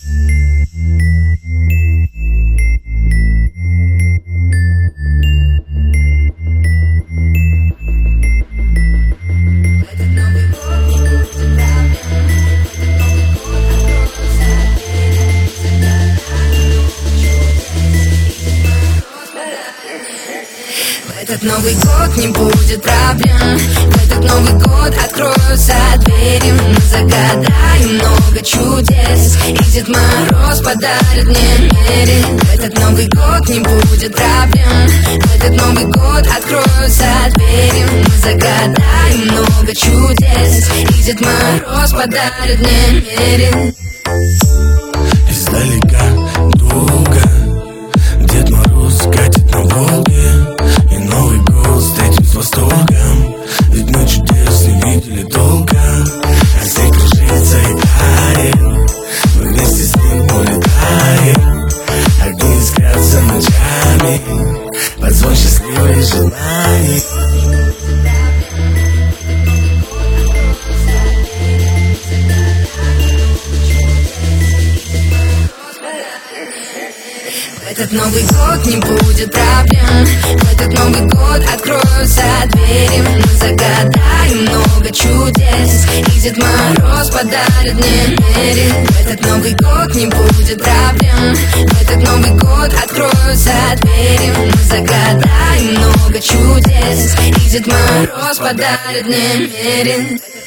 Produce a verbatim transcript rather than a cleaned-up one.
Этот Новый год не будет проблем. В этот Новый год откроются двери. Мы загадаем много чудес, и Дед Мороз подарит мне мере. В этот Новый год не будет проблем. В этот Новый год откроются двери. Мы загадаем много чудес, и Дед Мороз подарит мне мере. Издалека долго Дед Мороз катит на Волге, и Новый год встретим с восторгом, ведь мы чудес не видели долго. А снег кружится и тает, мы вместе с ним улетаем. Огни искрятся ночами под звон счастливых желаний. В этот Новый год не будет проблем. В этот Новый год откроются двери. Мы загадаем много чудес, и Дед Мороз подарит мне мере. В этот Новый год не будет проблем. В этот Новый год откроются двери. Мы загадаем много чудес, и Дед Мороз подарит мне мере.